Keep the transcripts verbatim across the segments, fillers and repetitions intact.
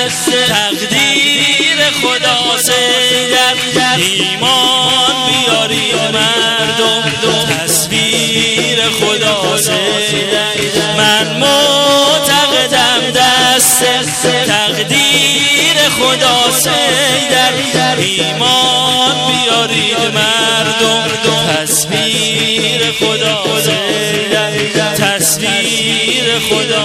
تقدیر خدا در ایمان بیارید مردم تصویر خدا من معتقدم دست تقدیر خدا در ایمان بیارید مردم تصویر خدا تصویر خدا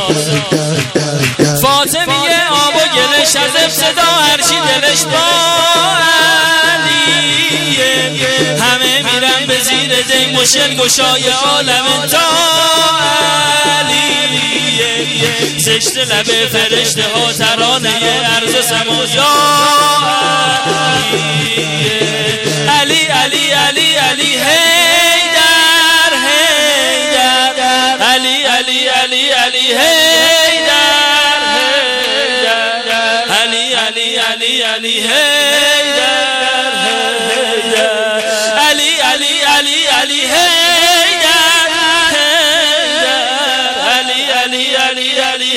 فاطمیه آب و گلش از ابتدا هرچی دلش با علیه همه میرن به زیر دی مشکل گشای عالم تا علیه زشت لبه فرشته ها ترانه عرض سما یا علی علی علی علی حیدر حیدر علی علی علی علی حیدر علی علی علی علی حیدر علی علی علی علی حیدر علی علی علی علی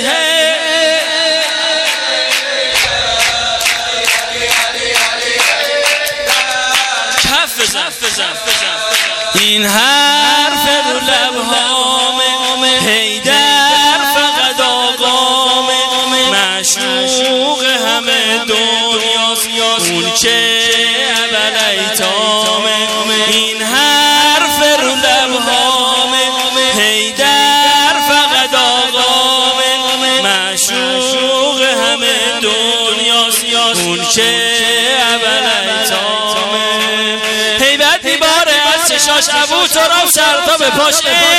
کف بزن این حرف رو لبهام حیدر فقط آقام معشوق همه دنیاست اون که اول ایتامه این حرف رو لبهام حیدر فقط آقام معشوق همه دنیاست اون که اول ایتامه هیبت میباره از چشاش ابو تراب سر تا به پاش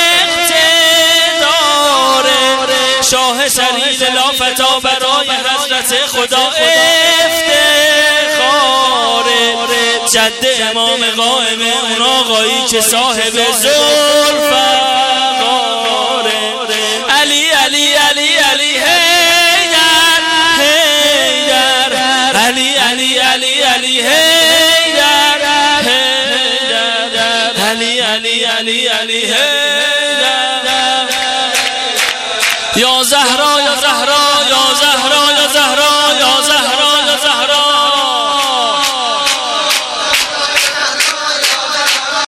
اقتداره شاه سرید لافتا برای حضرت خدا افتخاره جد امام قائم اون آقایی که صاحب ذوالفقاره علی علی علی علی حیدر حیدر علی علی علی علی حیدر علی علی علی علی حیدر یا زهرا یا زهرا یا زهرا یا زهرا